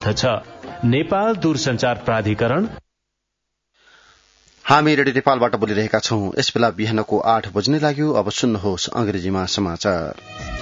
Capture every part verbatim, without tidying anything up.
उपलब्ध छ। नेपाल दूरसञ्चार प्राधिकरण। हामी रेडियो नेपालबाट बोलिरहेका छौं। यस बेला बिहानको आठ बज्ने लाग्यो। अब सुन्नुहोस् अंग्रेजीमा समाचार।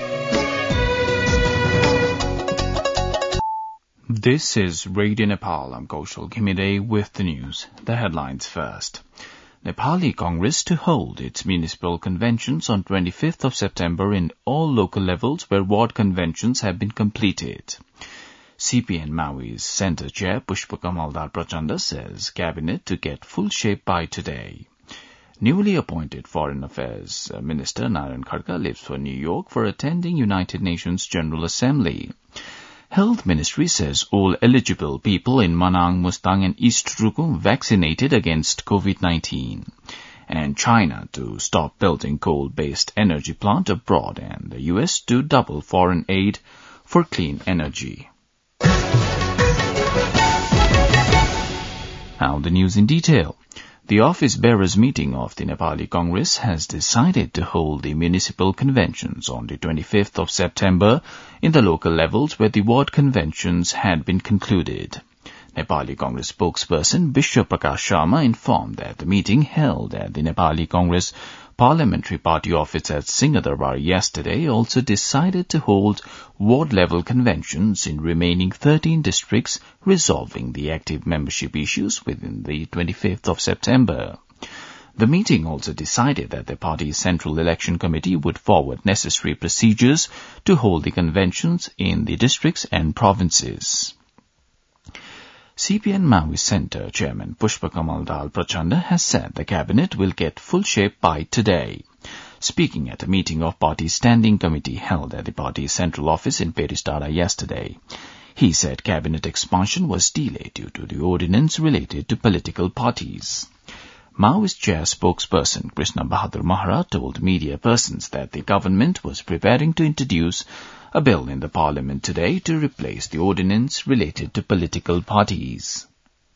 This is Radio Nepal. I'm Kaushal Ghimide with the news. The headlines first. Nepali Congress to hold its municipal conventions on twenty-fifth of September in all local levels where ward conventions have been completed. C P N Maui's Centre Chair Pushpa Kamaldar Prachanda says Cabinet to get full shape by today. Newly appointed Foreign Affairs Minister Narayan Khadka leaves for New York for attending United Nations General Assembly. Health Ministry says all eligible people in Manang, Mustang and East Rukum vaccinated against COVID nineteen. And China to stop building coal-based energy plant abroad, and the U S to double foreign aid for clean energy. Now the news in detail. The office bearers meeting of the Nepali Congress has decided to hold the municipal conventions on the twenty-fifth of September in the local levels where the ward conventions had been concluded. Nepali Congress spokesperson Vishwa Prakash Sharma informed that the meeting held at the Nepali Congress Parliamentary Party office at Singadarbar yesterday also decided to hold ward-level conventions in remaining thirteen districts, resolving the active membership issues within the twenty-fifth of September. The meeting also decided that the party's Central Election Committee would forward necessary procedures to hold the conventions in the districts and provinces. C P N Maui Centre Chairman Pushpa Kamaldar Prachanda has said the Cabinet will get full shape by today. Speaking at a meeting of party's Standing Committee held at the party's central office in Peristada yesterday, he said Cabinet expansion was delayed due to the ordinance related to political parties. Maoist chair spokesperson Krishna Bahadur Mahara told media persons that the government was preparing to introduce a bill in the parliament today to replace the ordinance related to political parties.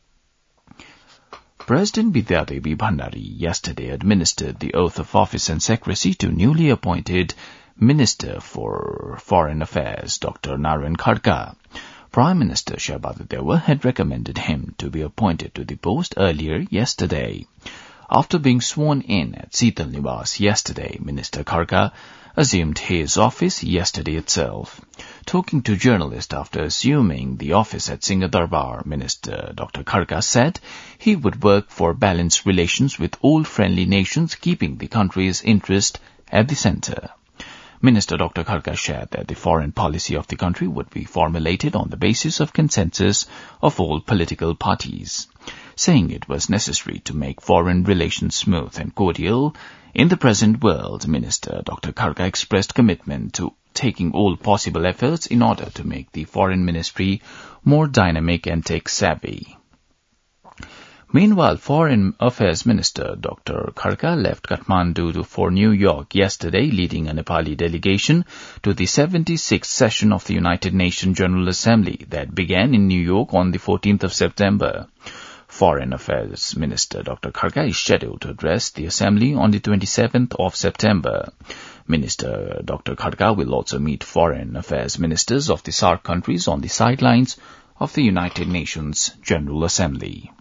President Vidyadevi Bhandari yesterday administered the oath of office and secrecy to newly appointed Minister for Foreign Affairs, Doctor Narayan Khadka. Prime Minister Shabada Deva had recommended him to be appointed to the post earlier yesterday. After being sworn in at Seetal Niwas yesterday, Minister Khadka assumed his office yesterday itself. Talking to journalists after assuming the office at Singadarbar, Minister Doctor Khadka said he would work for balanced relations with all friendly nations, keeping the country's interest at the centre. Minister Doctor Khadka shared that the foreign policy of the country would be formulated on the basis of consensus of all political parties. Saying it was necessary to make foreign relations smooth and cordial in the present world, Minister Doctor Khadka expressed commitment to taking all possible efforts in order to make the foreign ministry more dynamic and tech-savvy. Meanwhile, Foreign Affairs Minister Doctor Khadka left Kathmandu for New York yesterday, leading a Nepali delegation to the seventy-sixth session of the United Nations General Assembly that began in New York on the fourteenth of September. Foreign Affairs Minister Doctor Khadka is scheduled to address the Assembly on the twenty-seventh of September. Minister Doctor Khadka will also meet Foreign Affairs Ministers of the SAARC countries on the sidelines of the United Nations General Assembly.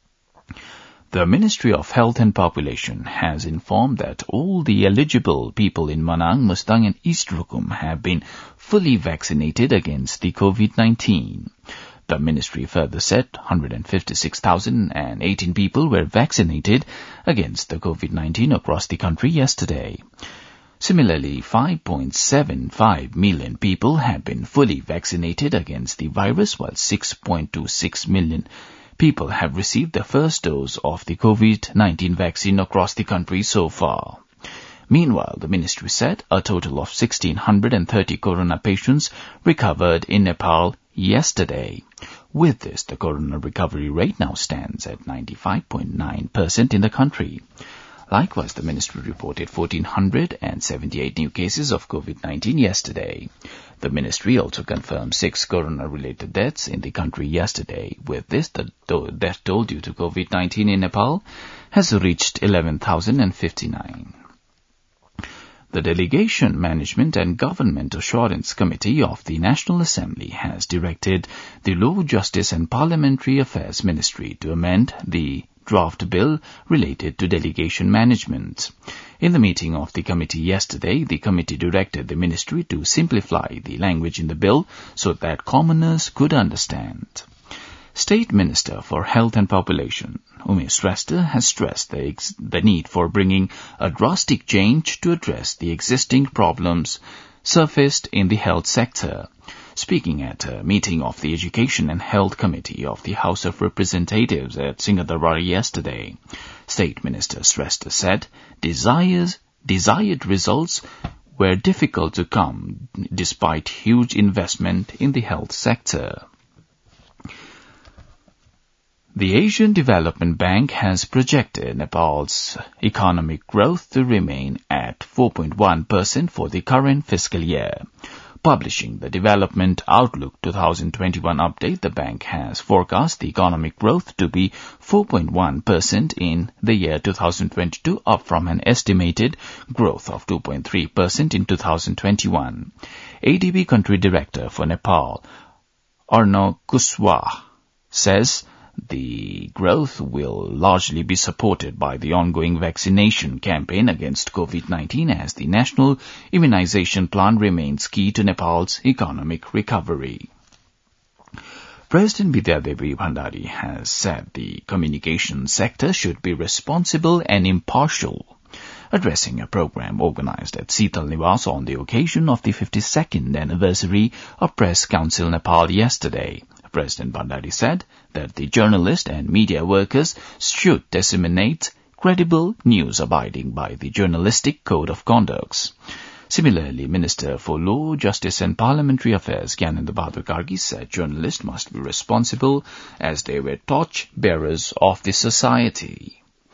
The Ministry of Health and Population has informed that all the eligible people in Manang, Mustang and East Rukum have been fully vaccinated against the COVID nineteen. The ministry further said one hundred fifty-six thousand eighteen people were vaccinated against the COVID nineteen across the country yesterday. Similarly, five point seven five million people have been fully vaccinated against the virus, while six point two six million people have received the first dose of the COVID nineteen vaccine across the country so far. Meanwhile, the ministry said a total of one thousand six hundred thirty corona patients recovered in Nepal yesterday. With this, the corona recovery rate now stands at ninety-five point nine percent in the country. Likewise, the ministry reported one thousand four hundred seventy-eight new cases of COVID nineteen yesterday. The ministry also confirmed six corona-related deaths in the country yesterday. With this, the death toll due to COVID nineteen in Nepal has reached eleven thousand fifty-nine. The Delegation Management and Government Assurance Committee of the National Assembly has directed the Law, Justice and Parliamentary Affairs Ministry to amend the draft bill related to delegation management. In the meeting of the committee yesterday, the committee directed the ministry to simplify the language in the bill so that commoners could understand. State Minister for Health and Population, Umesh Shrestha, has stressed the, ex- the need for bringing a drastic change to address the existing problems surfaced in the health sector. Speaking at a meeting of the Education and Health Committee of the House of Representatives at Singadarbari yesterday, State Minister Shrestha said desires, desired results were difficult to come despite huge investment in the health sector. The Asian Development Bank has projected Nepal's economic growth to remain at four point one percent for the current fiscal year. Publishing the Development Outlook twenty twenty-one update, the bank has forecast the economic growth to be four point one percent in the year two thousand twenty-two, up from an estimated growth of two point three percent in two thousand twenty-one. A D B Country Director for Nepal, Arno Kuswaha, says the growth will largely be supported by the ongoing vaccination campaign against COVID nineteen as the national immunization plan remains key to Nepal's economic recovery. President Bidyadevi Bhandari has said the communication sector should be responsible and impartial. Addressing a program organized at Sital Niwas on the occasion of the fifty-second anniversary of Press Council Nepal yesterday, President Bhandari said that the journalists and media workers should disseminate credible news abiding by the journalistic code of conduct. Similarly, Minister for Law, Justice and Parliamentary Affairs Gyanendra Bahadur Kargi said journalists must be responsible as they were torch-bearers of the society.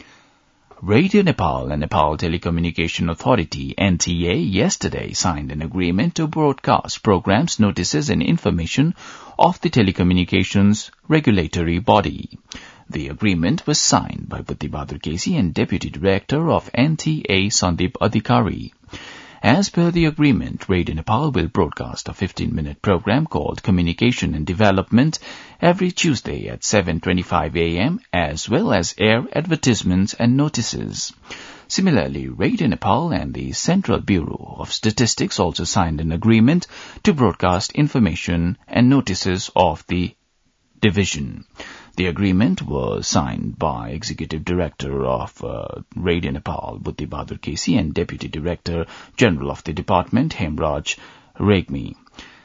Radio Nepal and Nepal Telecommunication Authority, N T A, yesterday signed an agreement to broadcast programs, notices and information of the telecommunications regulatory body. The agreement was signed by Buddhi Bahadur Kesi and Deputy Director of N T A, Sandeep Adhikari. As per the agreement, Radio Nepal will broadcast a fifteen-minute program called Communication and Development every Tuesday at seven twenty-five a m as well as air advertisements and notices. Similarly, Radio Nepal and the Central Bureau of Statistics also signed an agreement to broadcast information and notices of the division. The agreement was signed by Executive Director of uh, Radio Nepal, Buddhi Bahadur Kesi, and Deputy Director General of the Department, Hemraj Regmi.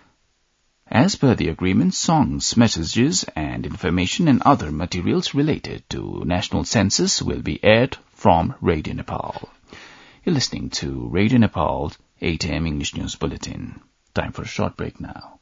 As per the agreement, songs, messages, and information and other materials related to national census will be aired from Radio Nepal. You're listening to Radio Nepal's eight a m English News Bulletin. Time for a short break now.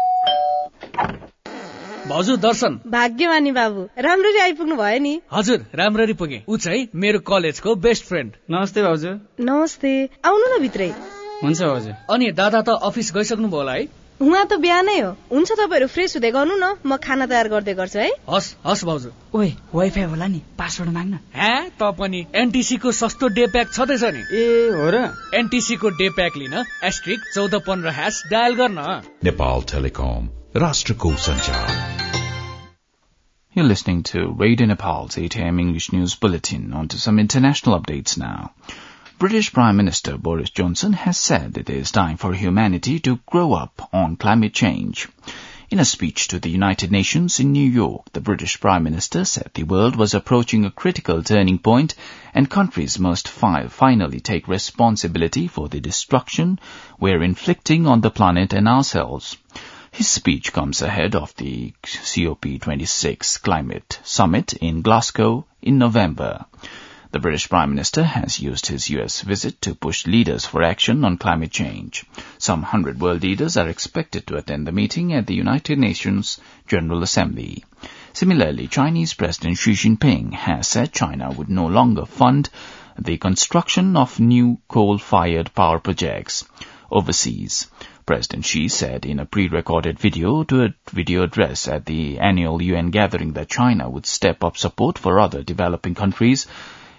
भाउजू दर्शन भाग्यमानी बाबु राम्ररी आइपुग्नु भयो नि हजुर राम्ररी पुगे उ चाहिँ मेरो कलेजको बेस्ट फ्रेन्ड नमस्ते भाउजू नमस्ते आउनु न भित्रै हुन्छ भाउजू अनि दादा त अफिस गइसक्नु भयो होला है उहाँ त बिहानै हो हुन्छ तपाईहरु फ्रेश हुँदै गर्नु न म खाना तयार गर्दै गर्छु है हस हस भाउजू ओए वाइफाई होला नि पासवर्ड माग्न हे त पनि एनटीसी को सस्तो डे प्याक छदैछ नि ए हो र एनटीसी को डे प्याक लिन एस्ट्रिक चौध पन्ध्र ह्याश डायल गर्न नेपाल टेलिकम राष्ट्रको सञ्चार. You're listening to Radio Nepal's eight a m English News Bulletin. On to some international updates now. British Prime Minister Boris Johnson has said it is time for humanity to grow up on climate change. In a speech to the United Nations in New York, the British Prime Minister said the world was approaching a critical turning point and countries must fi- finally take responsibility for the destruction we're inflicting on the planet and ourselves. His speech comes ahead of the C O P twenty-six Climate Summit in Glasgow in November. The British Prime Minister has used his U S visit to push leaders for action on climate change. Some hundred world leaders are expected to attend the meeting at the United Nations General Assembly. Similarly, Chinese President Xi Jinping has said China would no longer fund the construction of new coal-fired power projects overseas. President Xi said in a pre-recorded video to a video address at the annual U N gathering that China would step up support for other developing countries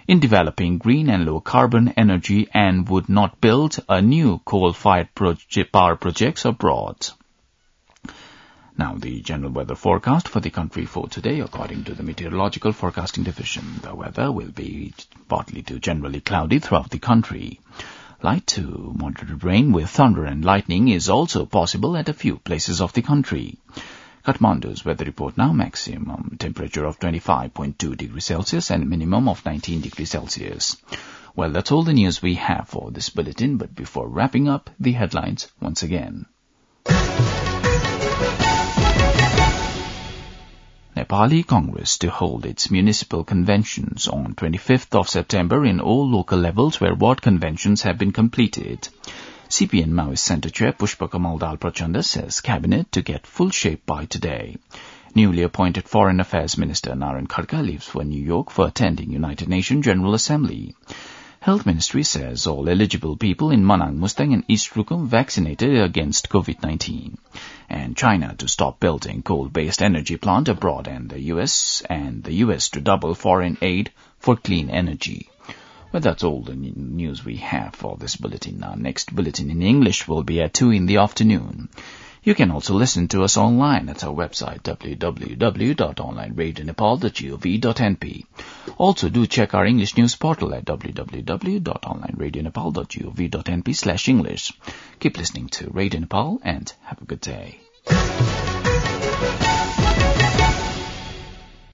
in developing green and low-carbon energy and would not build a new coal-fired proje- power projects abroad. Now, the general weather forecast for the country for today, according to the Meteorological Forecasting Division. The weather will be partly to generally cloudy throughout the country. Light to moderate rain with thunder and lightning is also possible at a few places of the country. Kathmandu's weather report now: maximum temperature of twenty-five point two degrees Celsius and minimum of nineteen degrees Celsius. Well, that's all the news we have for this bulletin, but before wrapping up, the headlines once again. Nepali Congress to hold its municipal conventions on twenty-fifth of September in all local levels where ward conventions have been completed. C P N Maoist Centre Chair Pushpa Kamal Dal Prachanda says Cabinet to get full shape by today. Newly appointed Foreign Affairs Minister Naren Khadka leaves for New York for attending United Nations General Assembly. Health Ministry says all eligible people in Manang Mustang and East Rukum vaccinated against COVID nineteen. And China to stop building coal-based energy plant abroad, and the U S and the U S to double foreign aid for clean energy. Well, that's all the news we have for this bulletin. Our next bulletin in English will be at two in the afternoon. You can also listen to us online at our website w w w dot online radio nepal dot gov dot n p. Also, do check our English news portal at w w w dot online radio nepal dot gov dot n p slash English. Keep listening to Radio Nepal and have a good day.